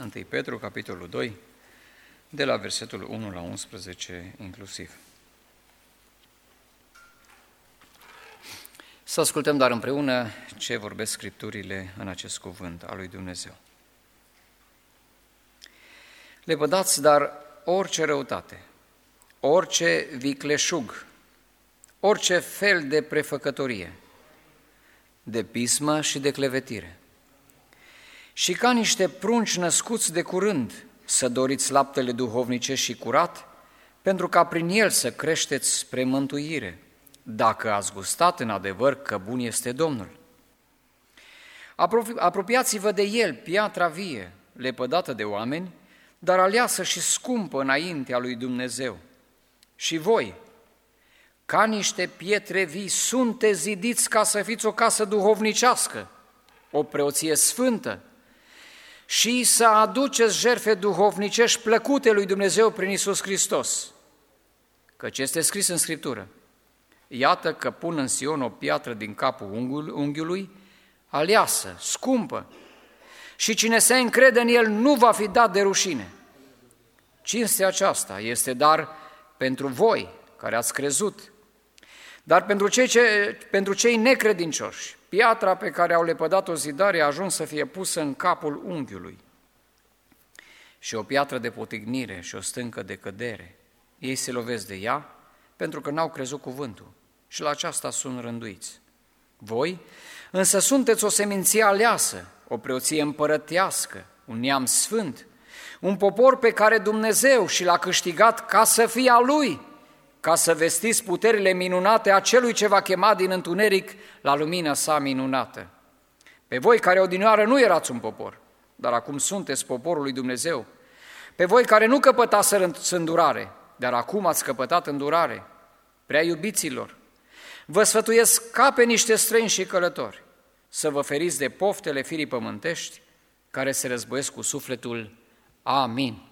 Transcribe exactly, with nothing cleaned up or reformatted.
întâi Petru, capitolul doi, de la versetul unu la unsprezece inclusiv. Să ascultăm doar împreună ce vorbesc Scripturile în acest cuvânt al lui Dumnezeu. Lepădați dar orice răutate, orice vicleșug, orice fel de prefăcătorie, de pismă și de clevetire. Și ca niște prunci născuți de curând, să doriți laptele duhovnice și curat, pentru ca prin el să creșteți spre mântuire, dacă ați gustat în adevăr că bun este Domnul. Apropiați-vă de el, piatra vie, lepădată de oameni, dar aleasă și scumpă înaintea lui Dumnezeu. Și voi, ca niște pietre vii, sunteți zidiți ca să fiți o casă duhovnicească, o preoție sfântă, și să aduceți jertfe duhovnicești plăcute lui Dumnezeu prin Iisus Hristos. Căci este scris în Scriptură: iată că pun în Sion o piatră din capul unghiului, aleasă, scumpă, și cine se încrede în el nu va fi dat de rușine. Cinstea aceasta este dar pentru voi care ați crezut, dar pentru cei, ce, pentru cei necredincioși, piatra pe care au lepădat-o zidarii a ajuns să fie pusă în capul unghiului. Și o piatră de potignire și o stâncă de cădere. Ei se lovesc de ea pentru că n-au crezut cuvântul și la aceasta sunt rânduiți. Voi însă sunteți o seminție aleasă, o preoție împărătească, un neam sfânt, un popor pe care Dumnezeu și l-a câștigat ca să fie a Lui, ca să vestiți puterile minunate a Celui ce v-a chemat din întuneric la lumina sa minunată. Pe voi care odinioară nu erați un popor, dar acum sunteți poporul lui Dumnezeu. Pe voi care nu căpătați îndurare, dar acum ați căpătat îndurare. Prea iubiților, vă sfătuiesc ca pe niște străini și călători să vă feriți de poftele firii pământești care se războiesc cu sufletul. Amin.